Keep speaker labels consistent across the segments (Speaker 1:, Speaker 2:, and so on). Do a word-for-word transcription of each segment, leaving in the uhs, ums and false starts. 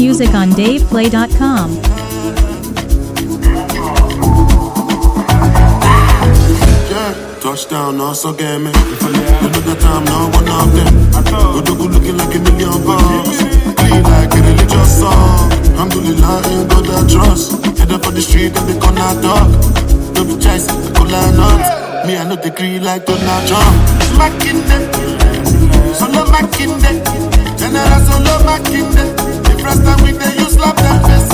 Speaker 1: music on dave play dot com.
Speaker 2: Touchdown, also get me. You know the time, now one of them. Odogu looking like a million bucks. Clean like a religious song. Alhamdulillah, ain't got that trust. Head up on the street and they corner dog. Don't be chasing, I call her not. Me, I know the green like Donald Trump. Makinde, solo Makinde. General solo Makinde. The first time we dey use slap that face.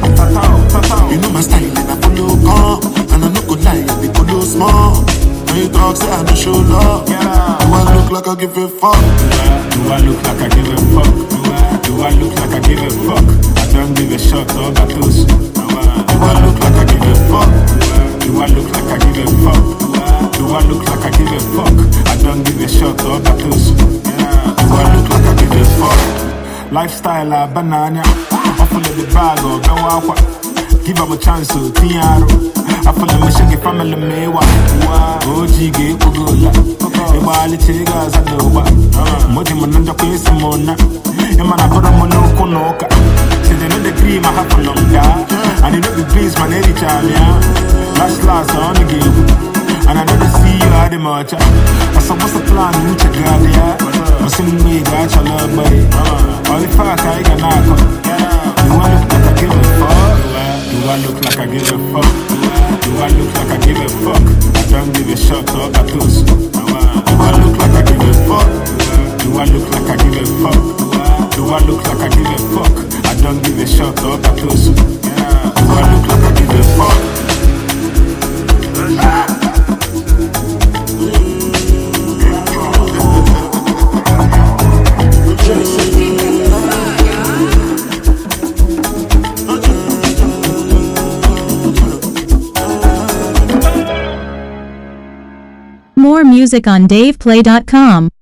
Speaker 2: You know my style and I follow come. And I no go lie, I dey follow small. You talk, say I don't show love. Yeah. Do I look like I give a fuck?
Speaker 3: Do I look like I give a fuck? Do I, do I look like I give a fuck? I don't give a shot, all that those. Do
Speaker 2: I look like I give a fuck?
Speaker 3: Do I look like I give a fuck? Do I look like I give a fuck? I don't give a shot, all that those.
Speaker 2: Do I look like I give a fuck?
Speaker 3: Lifestyle, a banana. I follow the bag or go out. Give up a chance to Tiaro. I follow my shaggy family, me. O G G, Pugula. The Bali Chigas, I know what. Motimananda Pesimona. Emana Poromono Konoka. Say they know the cream I have for longer. And they know the please, my lady Chamia. Last last on the game. And I never see you at the march. I suppose the plan, which I got there. I sing me, got your love, buddy. All the fact I can knock. Do I look like I give a fuck? Do I look like I give a fuck? Do I look like I give a fuck? I don't give a shot or a toast.
Speaker 2: Do I look like I give a fuck?
Speaker 3: Do I look like I give a fuck? Do I look like I give a fuck? I don't give a shot or a toast.
Speaker 2: Do I look like I give a fuck?
Speaker 1: More music on dave play dot com.